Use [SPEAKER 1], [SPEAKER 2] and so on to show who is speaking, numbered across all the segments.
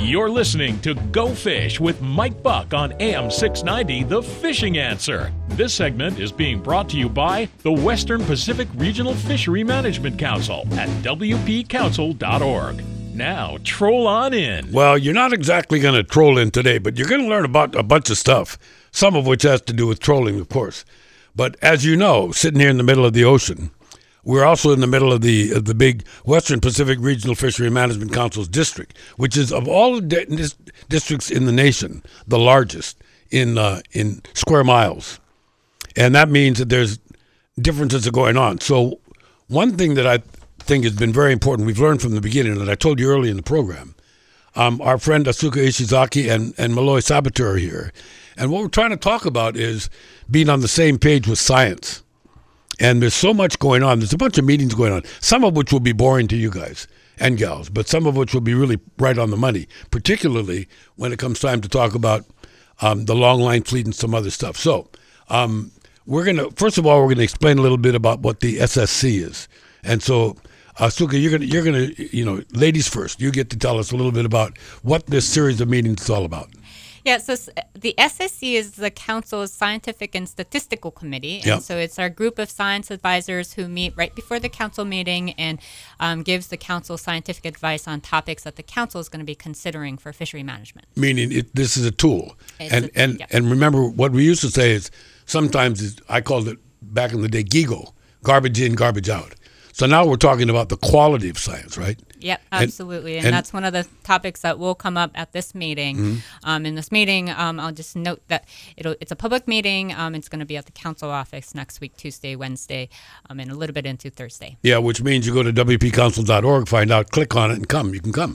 [SPEAKER 1] You're listening to Go Fish with Mike Buck on AM 690, The Fishing Answer. This segment is being brought to you by the Western Pacific Regional Fishery Management Council at wpcouncil.org. Now, troll on in.
[SPEAKER 2] Well, you're not exactly going to troll in today, but you're going to learn about a bunch of stuff, some of which has to do with trolling, of course. But as you know, sitting here in the middle of the ocean, we're also in the middle of the big Western Pacific Regional Fishery Management Council's district, which is, of all the districts in the nation, the largest in square miles. And that means that there's differences are going on. So one thing that I think has been very important, we've learned from the beginning, that I told you early in the program, our friend Asuka Ishizaki and Malloy Sabater are here. And what we're trying to talk about is being on the same page with science. And there's so much going on. There's a bunch of meetings going on, some of which will be boring to you guys and gals, but some of which will be really right on the money, particularly when it comes time to talk about the long line fleet and some other stuff. So first of all, we're going to explain a little bit about what the SSC is. And so, Asuka, you're gonna, ladies first. You get to tell us a little bit about what this series of meetings is all about.
[SPEAKER 3] Yeah, so the SSC is the Council's Scientific and Statistical Committee. And so it's our group of science advisors who meet right before the Council meeting and gives the Council scientific advice on topics that the Council is going to be considering for fishery management. Meaning
[SPEAKER 2] this is a tool. And remember, what we used to say is sometimes, I called it back in the day, GIGO, garbage in, garbage out. So now we're talking about the quality of science, right?
[SPEAKER 3] Yep, absolutely. And that's one of the topics that will come up at this meeting. Mm-hmm. In this meeting, I'll just note that it's a public meeting. It's going to be at the council office next week, Tuesday, Wednesday, and a little bit into Thursday.
[SPEAKER 2] Yeah, which means you go to wpcouncil.org, find out, click on it, and come. You can come.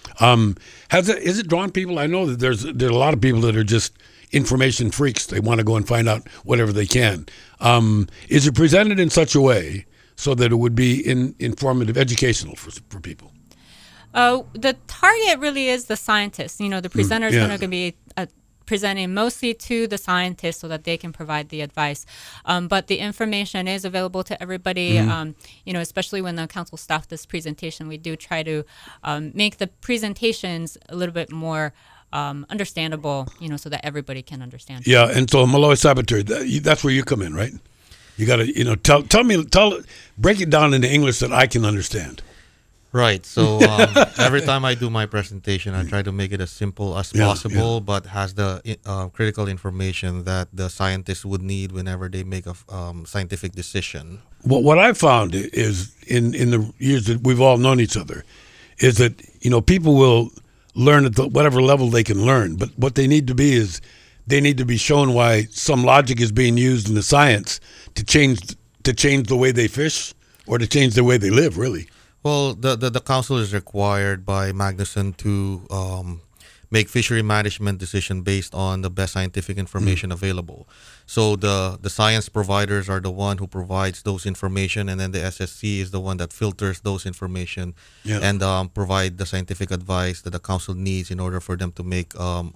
[SPEAKER 2] Is it drawn people? I know that there's a lot of people that are just information freaks. They want to go and find out whatever they can. Is it presented in such a way so that it would be informative, educational for people?
[SPEAKER 3] The target really is the scientists. The presenter is going to be presenting mostly to the scientists so that they can provide the advice. But the information is available to everybody, especially when the council staff this presentation. We do try to make the presentations a little bit more understandable, so that everybody can understand.
[SPEAKER 2] Yeah, and so Malloy Sabater, that's where you come in, right? You got to, break it down into English that I can understand.
[SPEAKER 4] Right. So every time I do my presentation, I try to make it as simple as possible, but has the critical information that the scientists would need whenever they make a scientific decision.
[SPEAKER 2] Well, what I've found is in the years that we've all known each other, is that people will learn at whatever level they can learn, but what they need to be is they need to be shown why some logic is being used in the science to change the way they fish or to change the way they live, really.
[SPEAKER 4] Well, the council is required by Magnuson to make fishery management decision based on the best scientific information available. So the science providers are the one who provides those information, and then the SSC is the one that filters those information and provide the scientific advice that the council needs in order for them to make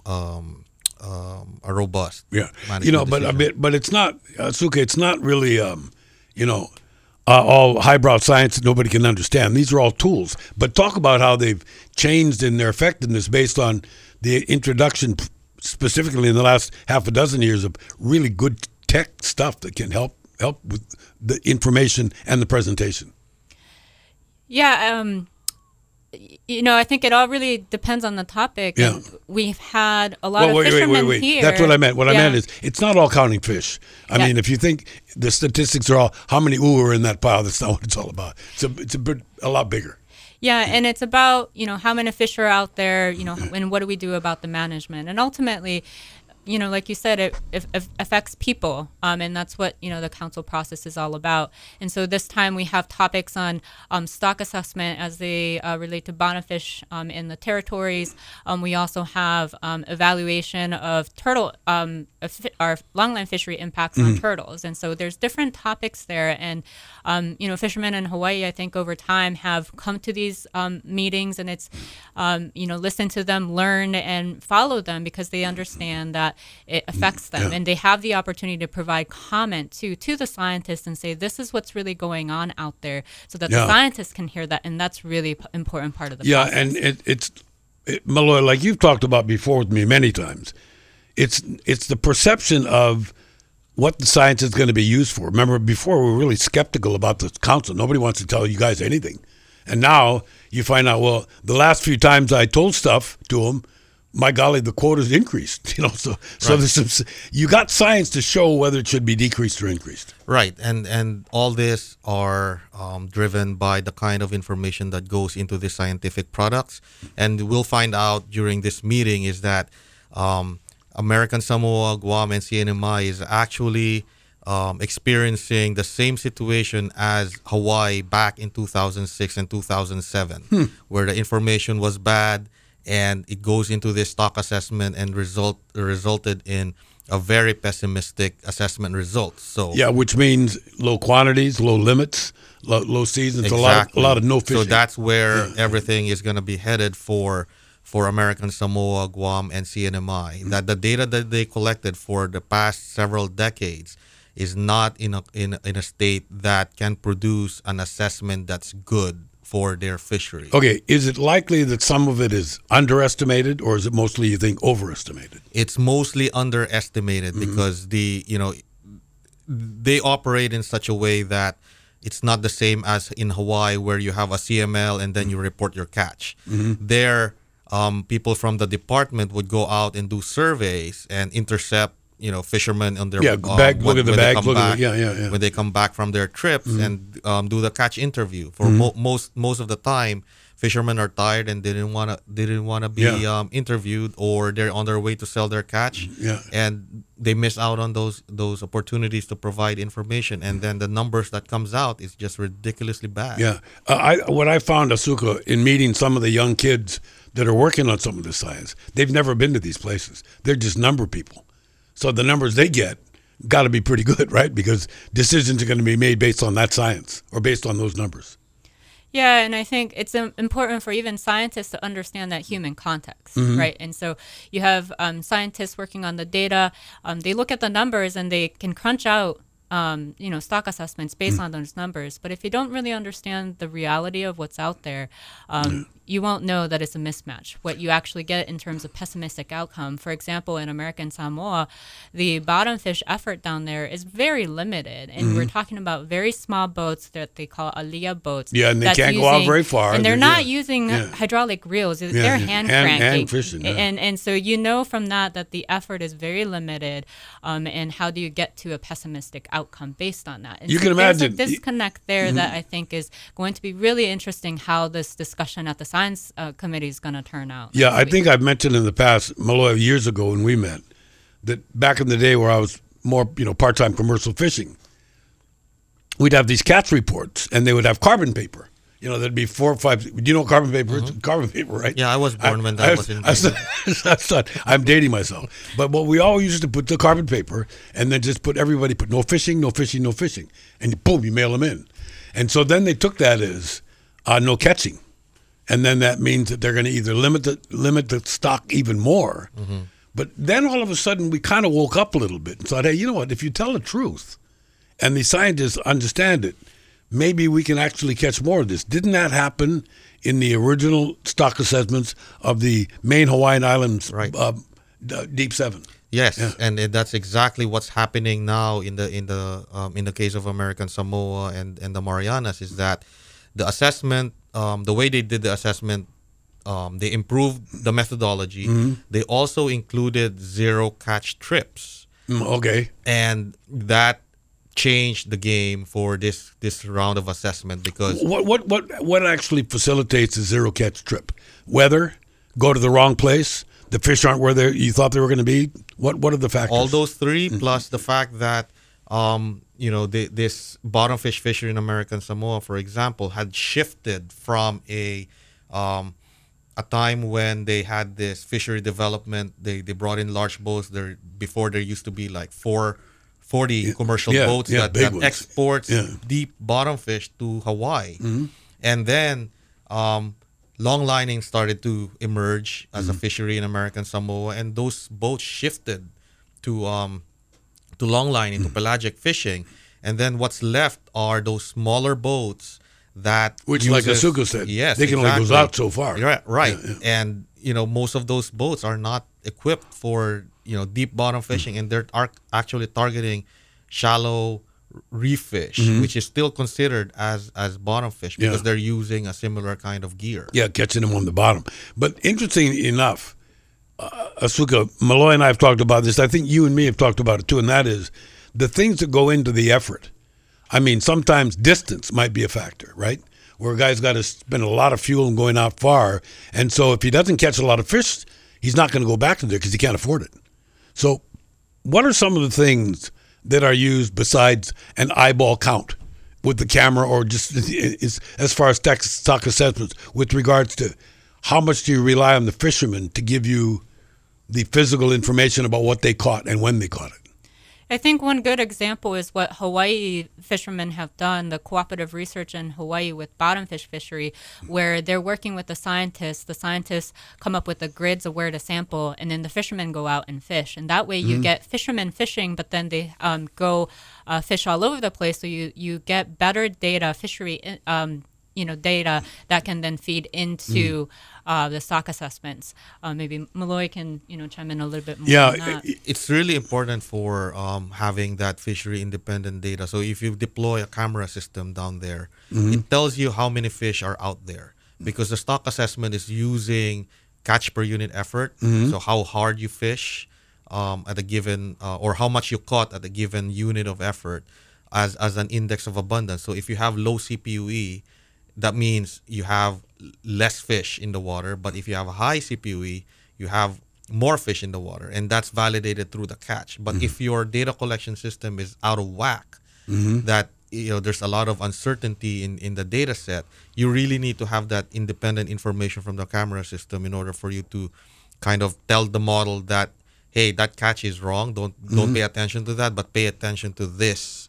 [SPEAKER 4] a robust management decision.
[SPEAKER 2] But it's not, Asuka, it's not really all highbrow science that nobody can understand. These are all tools. But talk about how they've changed in their effectiveness based on the introduction, specifically in the last half a dozen years, of really good tech stuff that can help with the information and the presentation.
[SPEAKER 3] Yeah, I think it all really depends on the topic.
[SPEAKER 2] Yeah.
[SPEAKER 3] And we've had a lot of fishermen here.
[SPEAKER 2] That's what I meant. What I meant is it's not all counting fish. I mean, if you think the statistics are all how many are in that pile, that's not what it's all about. It's a lot bigger.
[SPEAKER 3] Yeah, and it's about, how many fish are out there, and what do we do about the management? And ultimately, like you said, it affects people, and that's what, the council process is all about. And so this time we have topics on stock assessment as they relate to bonefish in the territories. We also have evaluation of turtle, our longline fishery impacts on turtles. And so there's different topics there. And, fishermen in Hawaii, I think over time have come to these meetings, and it's, listen to them, learn, and follow them because they understand that it affects them, and they have the opportunity to provide comment to the scientists and say, this is what's really going on out there, so that the scientists can hear that, and that's really important part of the process.
[SPEAKER 2] And it's Malloy, like you've talked about before with me many times, it's the perception of what the science is going to be used for. Remember, before we were really skeptical about the council. Nobody wants to tell you guys anything. And now you find out, well, the last few times I told stuff to them, my golly, the quota's increased. So
[SPEAKER 4] Right.
[SPEAKER 2] there's some, you got science to show whether it should be decreased or increased.
[SPEAKER 4] Right, and all this are driven by the kind of information that goes into the scientific products. And we'll find out during this meeting is that American Samoa, Guam, and CNMI is actually experiencing the same situation as Hawaii back in 2006 and 2007, where the information was bad, and it goes into this stock assessment and resulted in a very pessimistic assessment result. So
[SPEAKER 2] Yeah, which means low quantities, low limits, low seasons,
[SPEAKER 4] exactly.
[SPEAKER 2] a lot of no fishing.
[SPEAKER 4] So that's where everything is going to be headed for American Samoa, Guam, and CNMI. That the data that they collected for the past several decades is not in a state that can produce an assessment that's good for their fishery.
[SPEAKER 2] Okay, is it likely that some of it is underestimated, or is it mostly, you think, overestimated?
[SPEAKER 4] It's mostly underestimated because they operate in such a way that it's not the same as in Hawaii, where you have a CML and then you report your catch. There, people from the department would go out and do surveys and intercept, fishermen on their
[SPEAKER 2] bag, look at the bag, look at the,
[SPEAKER 4] when they come back from their trips and do the catch interview. For most of the time, fishermen are tired and they didn't want to be interviewed, or they're on their way to sell their catch, and they miss out on those opportunities to provide information, and then the numbers that comes out is just ridiculously bad.
[SPEAKER 2] Yeah, what I found, Asuka, in meeting some of the young kids that are working on some of this science, they've never been to these places. They're just number people. So the numbers they get got to be pretty good, right? Because decisions are going to be made based on that science or based on those numbers.
[SPEAKER 3] Yeah, and I think it's important for even scientists to understand that human context, right? And so you have scientists working on the data. They look at the numbers and they can crunch out stock assessments based on those numbers. But if you don't really understand the reality of what's out there, you won't know that it's a mismatch. What you actually get in terms of pessimistic outcome, for example, in American Samoa, the bottom fish effort down there is very limited. And we're talking about very small boats that they call aliyah boats.
[SPEAKER 2] Yeah, and they can't go out very far.
[SPEAKER 3] And they're not using hydraulic reels. They're hand cranking.
[SPEAKER 2] Hand fishing.
[SPEAKER 3] And so you know from that the effort is very limited. And how do you get to a pessimistic outcome based on that? And
[SPEAKER 2] You
[SPEAKER 3] so
[SPEAKER 2] can imagine.
[SPEAKER 3] there's a disconnect there that I think is going to be really interesting how this discussion at the Science Committee is going to turn out.
[SPEAKER 2] Yeah, I think I've mentioned in the past, Malloy, years ago when we met, that back in the day where I was more, part-time commercial fishing, we'd have these catch reports, and they would have carbon paper. There'd be 4 or 5. Do you know what carbon paper is? Carbon paper, right?
[SPEAKER 4] Yeah, I was born when that was invented.
[SPEAKER 2] I'm dating myself. But what we always used to put the carbon paper, and then just put no fishing, no fishing, no fishing. And boom, you mail them in. And so then they took that as no catching. And then that means that they're going to either limit the stock even more. But then all of a sudden we kind of woke up a little bit and thought, hey, you know what? If you tell the truth and the scientists understand it, maybe we can actually catch more of this. Didn't that happen in the original stock assessments of the main Hawaiian Islands,
[SPEAKER 4] Right.
[SPEAKER 2] Deep Seven?
[SPEAKER 4] Yes,
[SPEAKER 2] Yeah.
[SPEAKER 4] and that's exactly what's happening now in the case of American Samoa and the Marianas, is that the assessment, the way they did the assessment, they improved the methodology. They also included zero catch trips,
[SPEAKER 2] Okay.
[SPEAKER 4] and that changed the game for this round of assessment, because
[SPEAKER 2] What actually facilitates a zero catch trip? Weather, go to the wrong place, the fish aren't where you thought they were going to be. What are the factors?
[SPEAKER 4] all those three, plus the fact that this bottom fish fishery in American Samoa, for example, had shifted from a time when they had this fishery development. They brought in large boats. Before there used to be like 40 commercial boats that
[SPEAKER 2] big ones.
[SPEAKER 4] exports deep bottom fish to Hawaii. And then long lining started to emerge as a fishery in American Samoa, and those boats shifted to long lining, to pelagic fishing. And then what's left are those smaller boats that
[SPEAKER 2] Which, like
[SPEAKER 4] uses-
[SPEAKER 2] Asuka said,
[SPEAKER 4] yes,
[SPEAKER 2] they can only
[SPEAKER 4] exactly.
[SPEAKER 2] go out so far.
[SPEAKER 4] Right.
[SPEAKER 2] Yeah.
[SPEAKER 4] And most of those boats are not equipped for deep bottom fishing, and they're actually targeting shallow reef fish, which is still considered as bottom fish because they're using a similar kind of gear.
[SPEAKER 2] Yeah, catching them on the bottom. But interesting enough, Asuka, Malloy and I have talked about this. I think you and me have talked about it too, and that is the things that go into the effort. I mean, sometimes distance might be a factor, right? Where a guy's got to spend a lot of fuel and going out far. And so if he doesn't catch a lot of fish, he's not going to go back to there because he can't afford it. So what are some of the things that are used besides an eyeball count with the camera, or just as far as stock assessments with regards to how much do you rely on the fishermen to give you the physical information about what they caught and when they caught it?
[SPEAKER 3] I think one good example is what Hawaii fishermen have done, the cooperative research in Hawaii with bottomfish fishery, where they're working with the scientists. The scientists come up with the grids of where to sample, and then the fishermen go out and fish. And that way you get fishermen fishing, but then they go fish all over the place. So you get better data, fishery data that can then feed into the stock assessments. Maybe Malloy can chime in a little bit more on that.
[SPEAKER 4] It's really important for having that fishery independent data. So if you deploy a camera system down there, it tells you how many fish are out there, because the stock assessment is using catch per unit effort. So how hard you fish at a given or how much you caught at a given unit of effort as an index of abundance. So if you have low CPUE, that means you have less fish in the water. But if you have a high CPUE, you have more fish in the water, and that's validated through the catch. But if your data collection system is out of whack, that there's a lot of uncertainty in the data set, you really need to have that independent information from the camera system in order for you to kind of tell the model that, hey, that catch is wrong. Don't pay attention to that, but pay attention to this.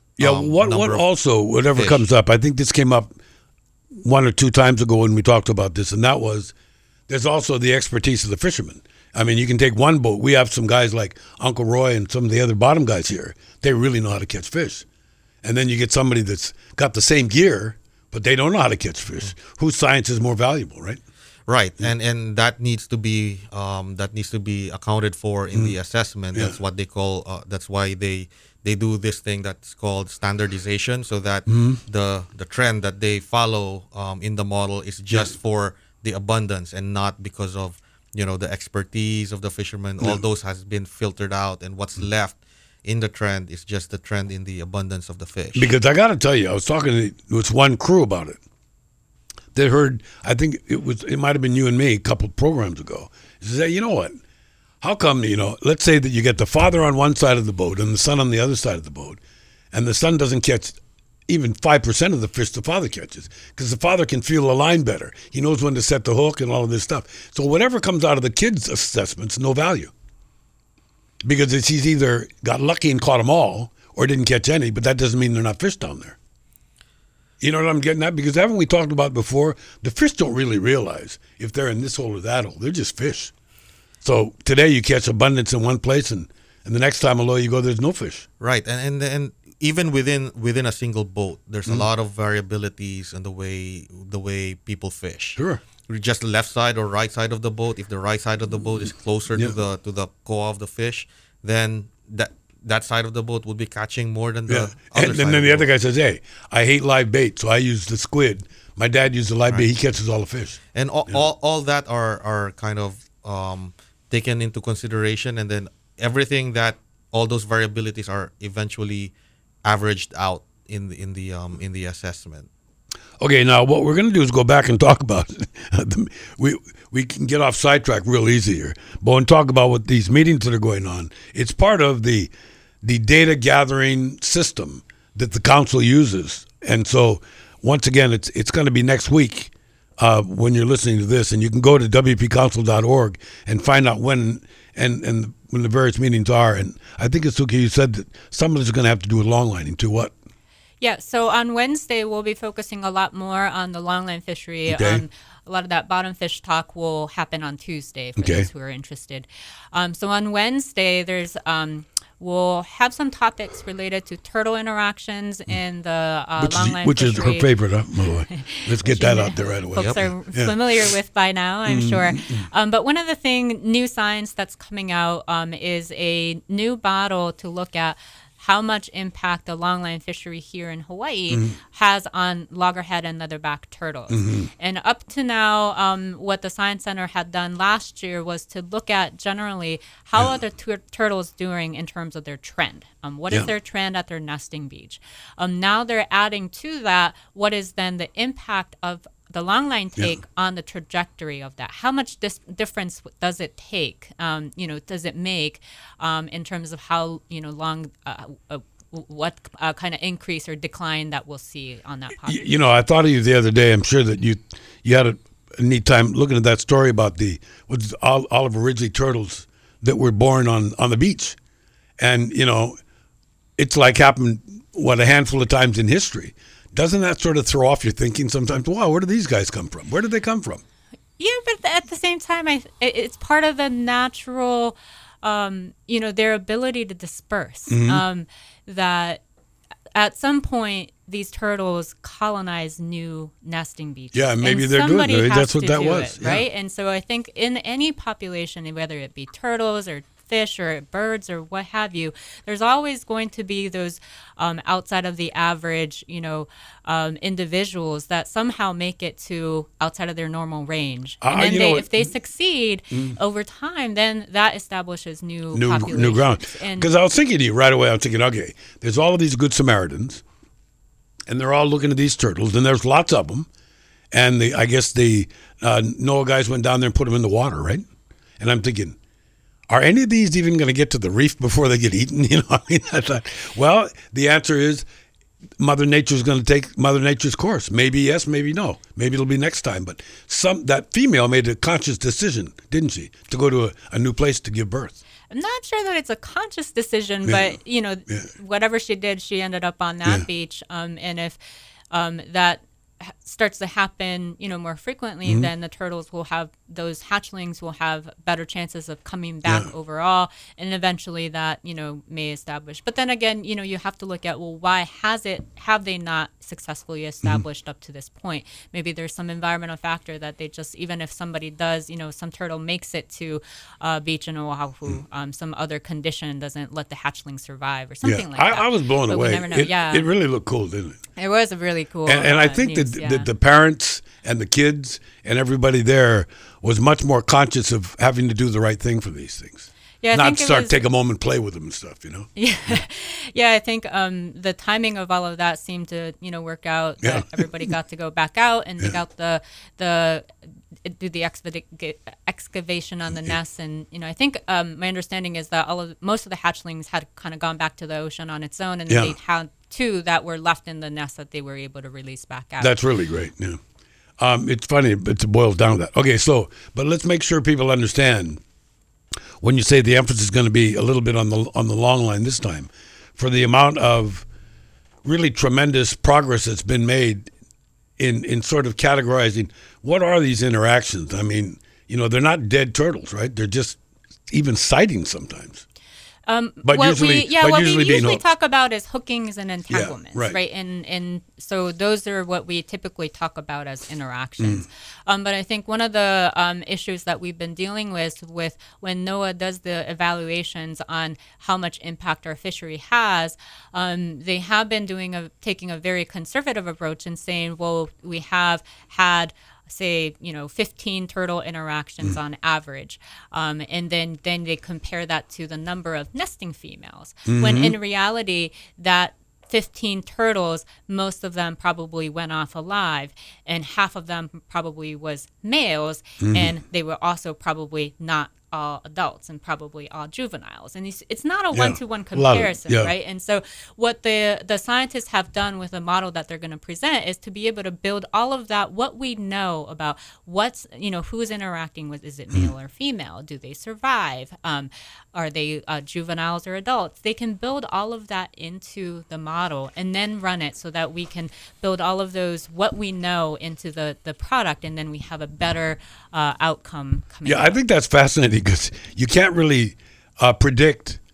[SPEAKER 2] Whatever
[SPEAKER 4] fish
[SPEAKER 2] comes up, I think this came up 1 or 2 times ago when we talked about this, and that was there's also the expertise of the fishermen. I mean, you can take one boat. We have some guys like Uncle Roy and some of the other bottom guys here. They really know how to catch fish. And then you get somebody that's got the same gear, but they don't know how to catch fish, whose science is more valuable, right?
[SPEAKER 4] Right, and that needs to be accounted for in the assessment. That's what they call. That's why they do this thing that's called standardization, so that the trend that they follow in the model is just for the abundance and not because of the expertise of the fishermen. All those has been filtered out, and what's left in the trend is just the trend in the abundance of the fish.
[SPEAKER 2] Because I got to tell you, I was talking with one crew about it. They heard, I think it might have been you and me a couple of programs ago. He said, you know what? How come, let's say that you get the father on one side of the boat and the son on the other side of the boat, and the son doesn't catch even 5% of the fish the father catches, because the father can feel the line better. He knows when to set the hook and all of this stuff. So whatever comes out of the kid's assessment's no value, because he's either got lucky and caught them all or didn't catch any, but that doesn't mean they're not fish down there. You know what I'm getting at? Because haven't we talked about before, the fish don't really realize if they're in this hole or that hole. They're just fish. So today you catch abundance in one place, and the next time you go, there's no fish.
[SPEAKER 4] Right, and even within a single boat, there's a lot of variabilities in the way people fish.
[SPEAKER 2] Sure.
[SPEAKER 4] Just the left side or right side of the boat. If the right side of the boat is closer to the core of the fish, then that side of the boat would be catching more than the other side.
[SPEAKER 2] And then the other guy says, hey, I hate live bait, so I use the squid. My dad used the live bait. He catches all the fish.
[SPEAKER 4] And all that are kind of taken into consideration, and then everything that all those variabilities are eventually averaged out in the assessment.
[SPEAKER 2] Okay, now what we're going to do is go back and talk about we can get off sidetrack real easy here, but when talk about what these meetings that are going on, it's part of the data gathering system that the council uses. And so once again, it's going to be next week when you're listening to this, and you can go to wpcouncil.org and find out when and when the various meetings are. And I think, Asuka, you said that some of this is going to have to do with longlining too. What?
[SPEAKER 3] Yeah, so on Wednesday, we'll be focusing a lot more on the longline fishery.
[SPEAKER 2] Okay.
[SPEAKER 3] A lot of that bottom fish talk will happen on Tuesday for those who are interested. So on Wednesday, there's we'll have some topics related to turtle interactions in the longline
[SPEAKER 2] which is
[SPEAKER 3] fishery.
[SPEAKER 2] her favorite, huh? Let's get that out there right away.
[SPEAKER 3] Folks are familiar with by now, I'm sure. But one of the new science that's coming out is a new model to look at how much impact the longline fishery here in Hawaii has on loggerhead and leatherback turtles. And up to now, what the Science Center had done last year was to look at generally how are the turtles doing in terms of their trend. What is their trend at their nesting beach? Now they're adding to that what is then the impact of the longline take on the trajectory of that. How much difference does it take? Does it make in terms of how long, what kind of increase or decline that we'll see on that population?
[SPEAKER 2] I thought of you the other day. I'm sure that you had a neat time looking at that story about the Oliver Ridgely turtles that were born on the beach, and it's like happened a handful of times in history. Doesn't that sort of throw off your thinking sometimes? Wow, where do these guys come from? Where did they come from?
[SPEAKER 3] Yeah, but at the same time, it's part of the natural, their ability to disperse. That at some point, these turtles colonize new nesting beaches.
[SPEAKER 2] Yeah, maybe they're doing it. That's what that was.
[SPEAKER 3] Right? And so I think in any population, whether it be turtles or fish or birds or what have you, there's always going to be those outside of the average, individuals that somehow make it to outside of their normal range. And then if they succeed over time, then that establishes new populations.
[SPEAKER 2] New ground. Because I was thinking to you right away, okay, there's all of these good Samaritans, and they're all looking at these turtles, and there's lots of them. And I guess the NOAA guys went down there and put them in the water, right? And I'm thinking, are any of these even going to get to the reef before they get eaten? I thought, well, the answer is Mother Nature's going to take Mother Nature's course. Maybe yes, maybe no. Maybe it'll be next time. But that female made a conscious decision, didn't she, to go to a new place to give birth?
[SPEAKER 3] I'm not sure that it's a conscious decision, but whatever she did, she ended up on that beach. And if that starts to happen, more frequently, then the turtles those hatchlings will have better chances of coming back overall, and eventually that, may establish. But then again, you have to look at, well, why have they not successfully established up to this point? Maybe there's some environmental factor that they just, even if somebody does, some turtle makes it to a beach in Oahu, some other condition doesn't let the hatchling survive or something like that.
[SPEAKER 2] I was blown away.
[SPEAKER 3] We never know.
[SPEAKER 2] It really looked cool, didn't it?
[SPEAKER 3] It was a really cool
[SPEAKER 2] and I think
[SPEAKER 3] news,
[SPEAKER 2] that the parents and the kids and everybody there was much more conscious of having to do the right thing for these things.
[SPEAKER 3] Yeah,
[SPEAKER 2] not take a moment, play with them and stuff,
[SPEAKER 3] Yeah, I think the timing of all of that seemed to work out.
[SPEAKER 2] Yeah.
[SPEAKER 3] That everybody got to go back out and dig out do the excavation on the nests, and I think my understanding is that most of the hatchlings had kind of gone back to the ocean on its own, and they had two that were left in the nest that they were able to release back out.
[SPEAKER 2] That's really great. Yeah, it's funny, but it boils down to that. Okay, but let's make sure people understand when you say the emphasis is going to be a little bit on the long line this time, for the amount of really tremendous progress that's been made in sort of categorizing what are these interactions. I mean, they're not dead turtles, right? They're just even sightings sometimes. But
[SPEAKER 3] what
[SPEAKER 2] usually
[SPEAKER 3] we
[SPEAKER 2] being hooked.
[SPEAKER 3] talk about is hookings and entanglements,
[SPEAKER 2] right?
[SPEAKER 3] And so those are what we typically talk about as interactions. But I think one of the issues that we've been dealing with when NOAA does the evaluations on how much impact our fishery has, they have been taking a very conservative approach and saying, well, we have had say 15 turtle interactions on average, and then they compare that to the number of nesting females, when in reality that 15 turtles, most of them probably went off alive, and half of them probably was males, and they were also probably not all adults and probably all juveniles. And it's not a one-to-one comparison, right? And so what the scientists have done with the model that they're going to present is to be able to build all of that, what we know about what's, who's interacting with, is it male or female? Do they survive? Are they juveniles or adults? They can build all of that into the model and then run it so that we can build all of those, what we know, into the product, and then we have a better outcome coming out.
[SPEAKER 2] I think that's fascinating because you can't really predict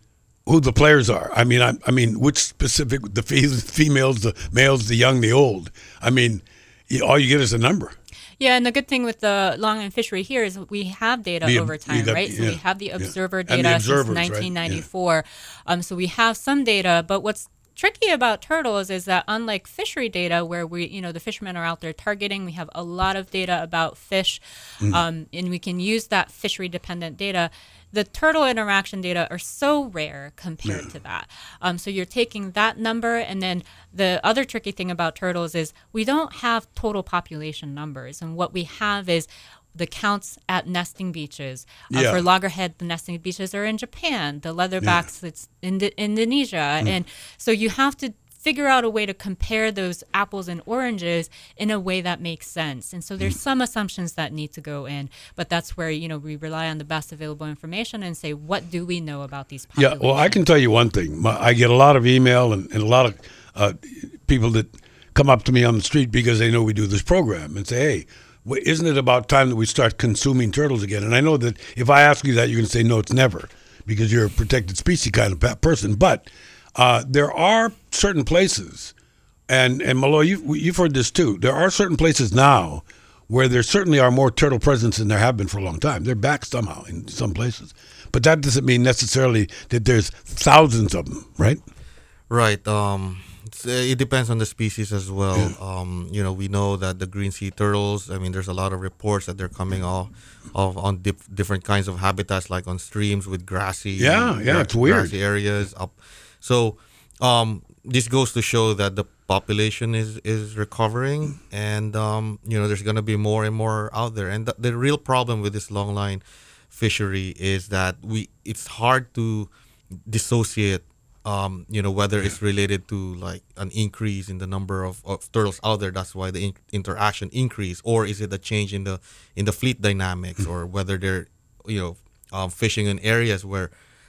[SPEAKER 2] who the players are. I mean, which specific, the females, the males, the young, the old. I mean, all you get is a number.
[SPEAKER 3] Yeah, and the good thing with the longline fishery here is we have data over time, right? So we have the observer data since 1994. Right? So we have some data, but what's tricky about turtles is that unlike fishery data where the fishermen are out there targeting, we have a lot of data about fish, and we can use that fishery dependent data. The turtle interaction data are so rare compared to that. So you're taking that number, and then the other tricky thing about turtles is we don't have total population numbers. And what we have is the counts at nesting beaches. For loggerhead, the nesting beaches are in Japan. The leatherbacks, it's in Indonesia. And so you have to figure out a way to compare those apples and oranges in a way that makes sense. And so there's some assumptions that need to go in, but that's where, we rely on the best available information and say, what do we know about these populations?
[SPEAKER 2] Yeah, well, I can tell you one thing. I get a lot of email and a lot of people that come up to me on the street because they know we do this program and say, hey, isn't it about time that we start consuming turtles again? And I know that if I ask you that, you're going to say, no, it's never, because you're a protected species kind of person. But there are certain places, and Malloy, you've heard this too. There are certain places now where there certainly are more turtle presence than there have been for a long time. They're back somehow in some places, but that doesn't mean necessarily that there's thousands of them, right?
[SPEAKER 4] Right. It depends on the species as well. Yeah. We know that the green sea turtles, there's a lot of reports that they're coming on different kinds of habitats, like on streams with grassy,
[SPEAKER 2] it's weird,
[SPEAKER 4] grassy areas up. So this goes to show that the population is recovering, and there's going to be more and more out there. And the real problem with this longline fishery is that it's hard to dissociate whether it's related to like an increase in the number of turtles out there, that's why the interaction increase, or is it a change in the fleet dynamics, or whether they're fishing in areas where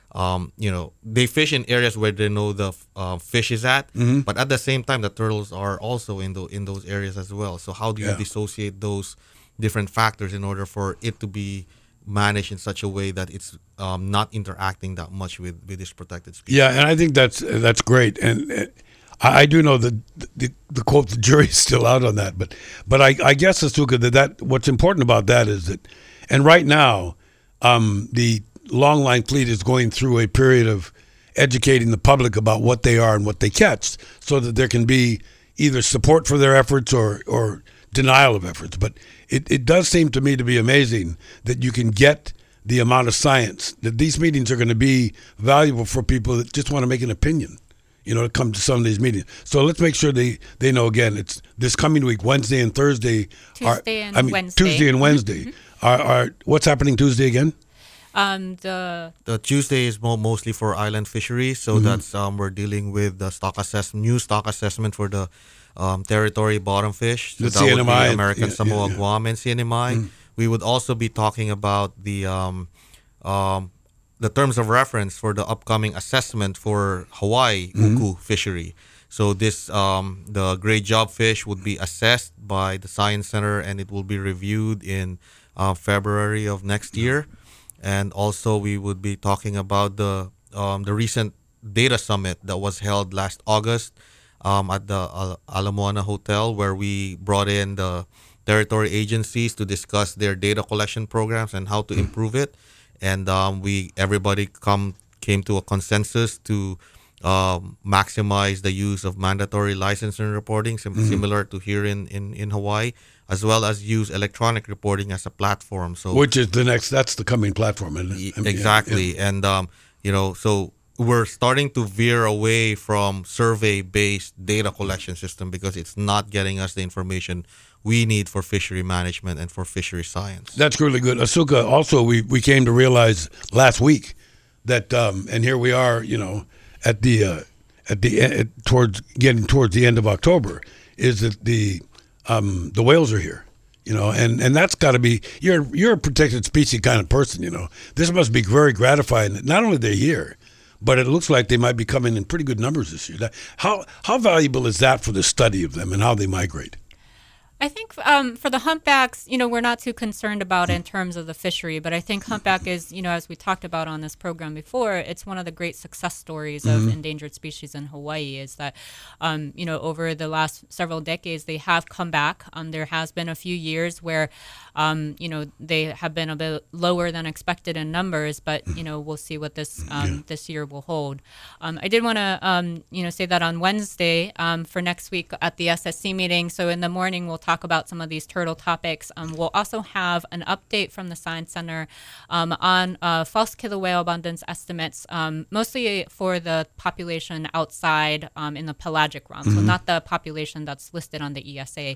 [SPEAKER 4] they fish in areas where they know the fish is at, but at the same time the turtles are also in those areas as well. So how do you dissociate those different factors in order for it to be managed in such a way that it's not interacting that much with this protected species?
[SPEAKER 2] Yeah, and I think that's great. And I do know that the quote, the jury's still out on that. But I guess, Asuka, that what's important about that is that, and right now, the longline fleet is going through a period of educating the public about what they are and what they catch, so that there can be either support for their efforts or denial of efforts. But it does seem to me to be amazing that you can get the amount of science, that these meetings are going to be valuable for people that just want to make an opinion, to come to some of these meetings. So let's make sure they know, again, it's this coming week, Wednesday and Thursday.
[SPEAKER 3] Tuesday and
[SPEAKER 2] Wednesday. Are what's happening Tuesday again?
[SPEAKER 4] The Tuesday is mostly for island fisheries, so that's we're dealing with the new stock assessment for the territory bottom fish. So
[SPEAKER 2] the
[SPEAKER 4] that
[SPEAKER 2] CNMI,
[SPEAKER 4] would be American Samoa, Guam, and CNMI. We would also be talking about the terms of reference for the upcoming assessment for Hawaii uku fishery. So this the gray job fish would be assessed by the Science Center, and it will be reviewed in February of next year. And also we would be talking about the recent data summit that was held last August at the Ala Moana Hotel, where we brought in the territory agencies to discuss their data collection programs and how to improve it. And everybody came to a consensus to maximize the use of mandatory licensing reporting, similar to here in Hawaii, as well as use electronic reporting as a platform. So,
[SPEAKER 2] which is that's the coming platform, isn't it?
[SPEAKER 4] Exactly. Yeah. And so we're starting to veer away from survey-based data collection system because it's not getting us the information we need for fishery management and for fishery science.
[SPEAKER 2] That's really good. Asuka, also we came to realize last week that and here we are, at the towards the end of October, is that the whales are here, and that's got to be, you're a protected species kind of person, This must be very gratifying that not only they're here, but it looks like they might be coming in pretty good numbers this year. How valuable is that for the study of them and how they migrate?
[SPEAKER 3] I think for the humpbacks, we're not too concerned about it in terms of the fishery, but I think humpback is, as we talked about on this program before, it's one of the great success stories of endangered species in Hawaii is that, over the last several decades, they have come back. There has been a few years where, they have been a bit lower than expected in numbers, but, we'll see what this year will hold. I did want to, say that on Wednesday for next week at the SSC meeting, so in the morning we'll talk about some of these turtle topics. We'll also have an update from the Science Center on false killer whale abundance estimates, mostly for the population outside in the pelagic realm, so not the population that's listed on the ESA.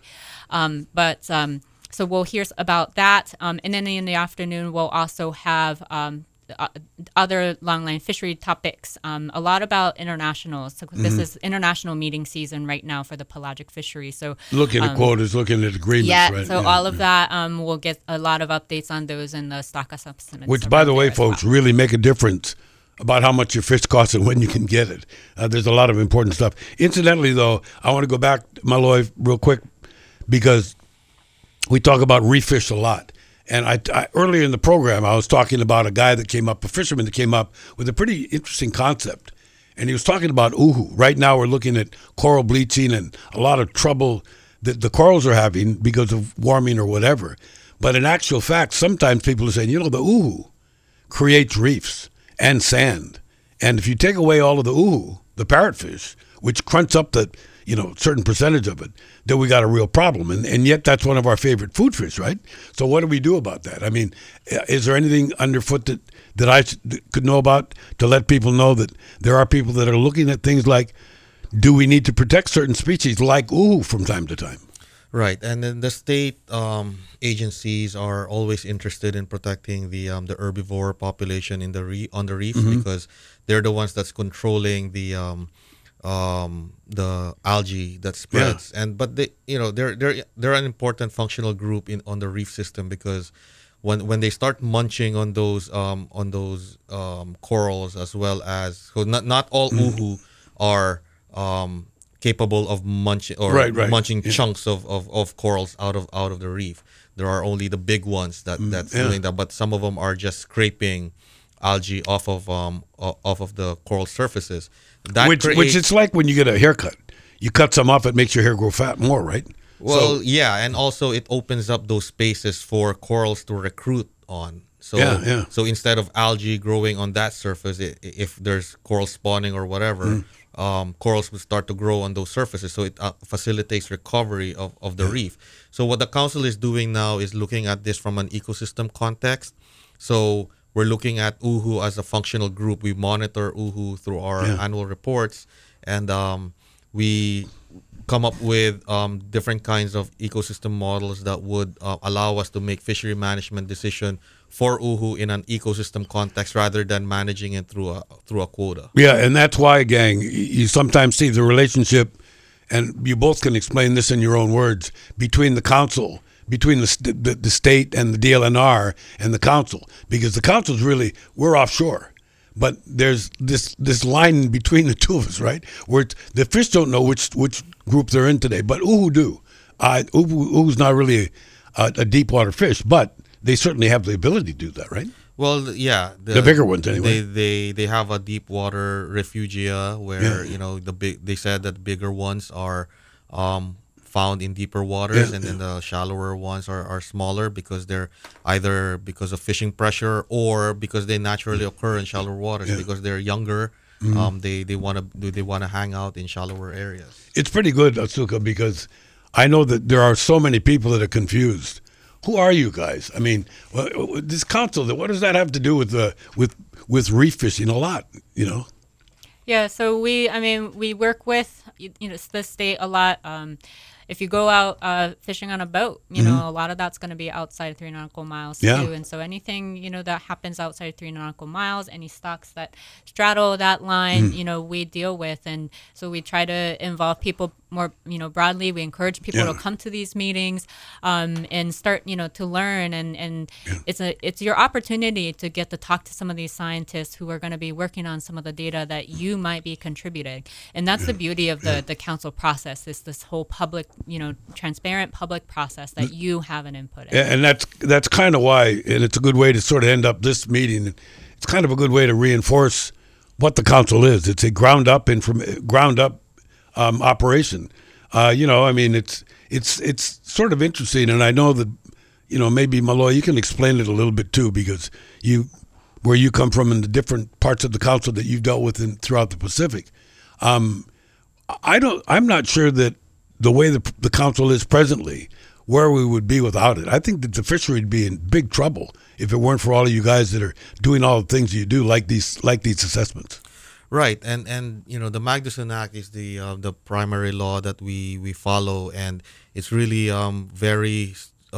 [SPEAKER 3] So we'll hear about that. And then in the afternoon, we'll also have other longline fishery topics, a lot about internationals. So this is international meeting season right now for the pelagic fishery. So
[SPEAKER 2] looking at quotas, looking at agreements.
[SPEAKER 3] Yeah,
[SPEAKER 2] right?
[SPEAKER 3] so all of that, we'll get a lot of updates on those in the stock assessments.
[SPEAKER 2] Which, by the way, folks, really make a difference about how much your fish costs and when you can get it. There's a lot of important stuff. Incidentally, though, I want to go back, Malloy, real quick, because we talk about reef fish a lot. And I earlier in the program, I was talking about a fisherman that came up with a pretty interesting concept. And he was talking about uhu. Right now we're looking at coral bleaching and a lot of trouble that the corals are having because of warming or whatever. But in actual fact, sometimes people are saying, the uhu creates reefs and sand. And if you take away all of the uhu, the parrotfish, which crunch up the certain percentage of it, then we got a real problem. And yet that's one of our favorite food fish, right? So what do we do about that? I mean, is there anything underfoot that I could know about to let people know that there are people that are looking at things like, do we need to protect certain species like uhu from time to time?
[SPEAKER 4] Right, and then the state agencies are always interested in protecting the herbivore population on the reef because they're the ones that's controlling the algae that spreads, but they're an important functional group on the reef system because when they start munching on those corals as well as not all uhu are capable of munching munching chunks of corals out of the reef. There are only the big ones that's doing that, but some of them are just scraping algae off of the coral surfaces. Which
[SPEAKER 2] it's like when you get a haircut. You cut some off, it makes your hair grow fat more, right?
[SPEAKER 4] Well, and also it opens up those spaces for corals to recruit on. So, so instead of algae growing on that surface, if there's coral spawning or whatever, corals will start to grow on those surfaces. So it facilitates recovery of the reef. So what the council is doing now is looking at this from an ecosystem context. So we're looking at uhu as a functional group. We monitor uhu through our annual reports, and we come up with different kinds of ecosystem models that would allow us to make fishery management decision for uhu in an ecosystem context rather than managing it through a quota.
[SPEAKER 2] Yeah, and that's why, gang, you sometimes see the relationship, and you both can explain this in your own words, between the council, between the state and the DLNR and the council, because the council's really, we're offshore. But there's this line between the two of us, right? Where the fish don't know which group they're in today, but uhu do. Uhu's not really a deep water fish, but they certainly have the ability to do that, right?
[SPEAKER 4] Well, yeah,
[SPEAKER 2] the bigger ones anyway.
[SPEAKER 4] They have a deep water refugia where they said that the bigger ones are found in deeper waters, and then the shallower ones are smaller because they're either because of fishing pressure or because they naturally occur in shallower waters because they're younger. They want to hang out in shallower areas. It's
[SPEAKER 2] pretty good, Asuka, because I know that there are so many people that are confused. Who are you guys? I mean, this council, what does that have to do with reef fishing? A lot,
[SPEAKER 3] Yeah, so we work with the state a lot. If you go out fishing on a boat, a lot of that's going to be outside 3 nautical miles too. And so anything, that happens outside 3 nautical miles, any stocks that straddle that line, we deal with. And so we try to involve people more broadly, we encourage people
[SPEAKER 2] Yeah.
[SPEAKER 3] to come to these meetings and start to learn, and it's your opportunity to get to talk to some of these scientists who are going to be working on some of the data that you might be contributing. And that's the beauty of the council process, is this whole public, transparent public process that you have an input in.
[SPEAKER 2] And that's kind of why, and it's a good way to sort of end up this meeting. It's kind of a good way to reinforce what the council is. It's a ground up operation. It's sort of interesting, and I know that maybe Malloy, you can explain it a little bit too, because where you come from in the different parts of the council that you've dealt with throughout the Pacific. I'm not sure that the way the council is presently, where we would be without it. I think that the fishery would be in big trouble if it weren't for all of you guys that are doing all the things you do, like these assessments.
[SPEAKER 4] Right, and the Magnuson Act is the primary law that we follow, and it's really very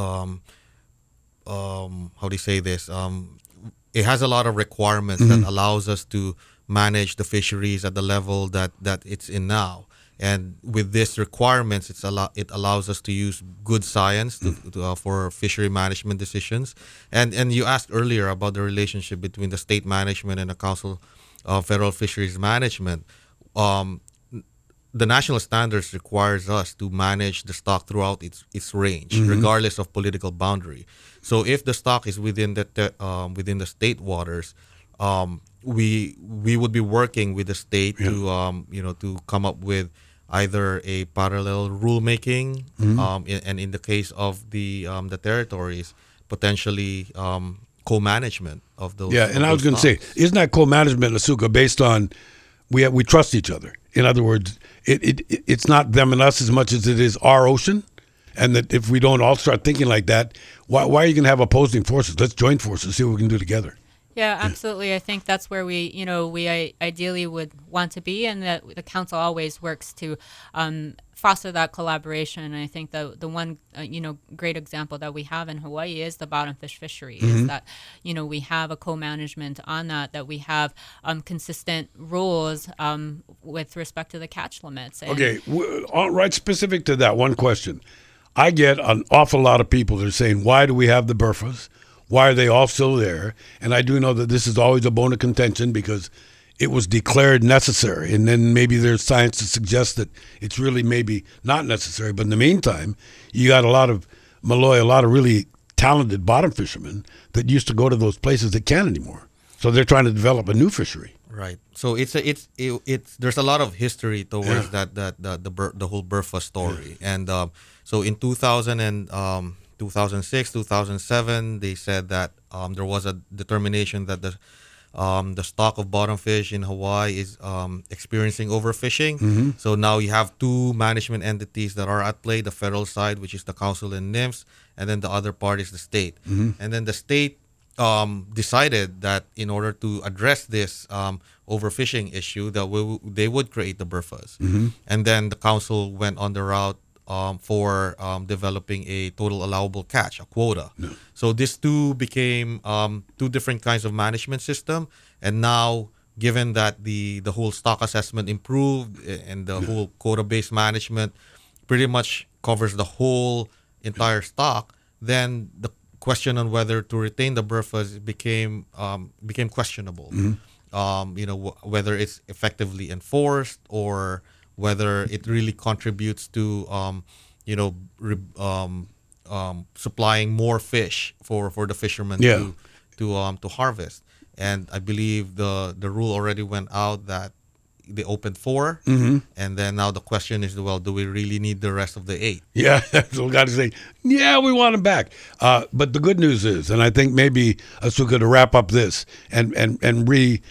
[SPEAKER 4] how do you say this? It has a lot of requirements that allows us to manage the fisheries at the level that it's in now. And with these requirements, it allows us to use good science for fishery management decisions. And you asked earlier about the relationship between the state management and the Council of Federal Fisheries Management. The national standards requires us to manage the stock throughout its range, regardless of political boundary. So if the stock is within the state waters, we would be working with the state to come up with either a parallel rulemaking, and in the case of the territories, potentially co-management of those.
[SPEAKER 2] Yeah, and I was going to say, isn't that co-management, Asuka, based on we trust each other? In other words, it's not them and us as much as it is our ocean, and that if we don't all start thinking like that, why are you going to have opposing forces? Let's join forces, see what we can do together.
[SPEAKER 3] Yeah, absolutely. I think that's where we ideally would want to be, and that the council always works to foster that collaboration. And I think the one great example that we have in Hawaii is the bottomfish fishery. Is that we have a co-management on that we have consistent rules with respect to the catch limits. And
[SPEAKER 2] Okay, right specific to that one question, I get an awful lot of people that are saying, why do we have the BRFAs? Why are they all still there? And I do know that this is always a bone of contention because it was declared necessary. And then maybe there's science to suggest that it's really maybe not necessary. But in the meantime, you got a lot of really talented bottom fishermen that used to go to those places that can't anymore. So they're trying to develop a new fishery.
[SPEAKER 4] Right. So it's there's a lot of history towards the whole BRFA story. And so in 2006, 2007, they said that there was a determination that the stock of bottomfish in Hawaii is experiencing overfishing. So now you have two management entities that are at play: the federal side, which is the council and NIMS, and then the other part is the state. And then the state decided that in order to address this overfishing issue, that they would create the BRFAs. And then the council went on the route for developing a total allowable catch, a quota. So these two became two different kinds of management system. And now, given that the whole stock assessment improved and the whole quota-based management pretty much covers the whole entire stock, then the question on whether to retain the BRFAs became questionable. Whether it's effectively enforced or whether it really contributes to supplying more fish for the fishermen to harvest. And I believe the rule already went out that they opened 4, and then now the question is, well, do we really need the rest of the 8?
[SPEAKER 2] Yeah, that's what we got to say. Yeah, we want them back. But the good news is, and I think maybe Asuka, to wrap up this and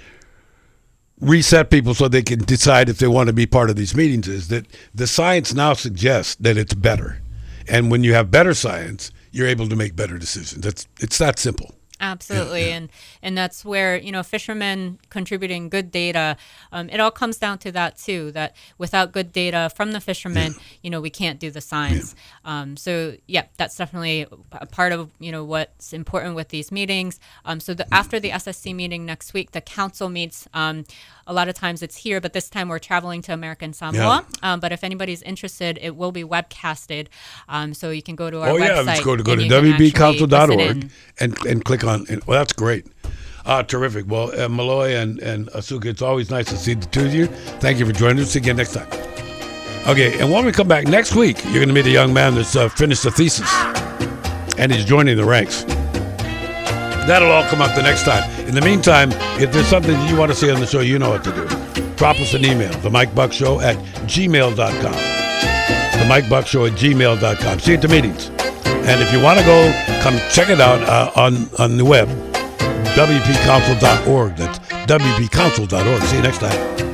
[SPEAKER 2] reset people so they can decide if they want to be part of these meetings, is that the science now suggests that it's better. And when you have better science, you're able to make better decisions. It's that simple.
[SPEAKER 3] Absolutely, and that's where fishermen contributing good data. It all comes down to that too. That without good data from the fishermen, we can't do the science. So that's definitely a part of what's important with these meetings. So after the SSC meeting next week, the council meets. A lot of times it's here, but this time we're traveling to American Samoa. But if anybody's interested, it will be webcasted. So you can go to our website.
[SPEAKER 2] Let's go to wbcouncil.org and click on. Well, that's great. Terrific. Well, Malloy and Asuka, it's always nice to see the two of you. Thank you for joining us again next time. Okay, and when we come back next week, you're going to meet a young man that's finished a thesis, and he's joining the ranks. That'll all come up the next time. In the meantime, if there's something that you want to see on the show, you know what to do. Drop us an email, themikebuckshow@gmail.com. themikebuckshow@gmail.com. See you at the meetings. And if you want to go, come check it out on the web, wpcouncil.org. That's wpcouncil.org. See you next time.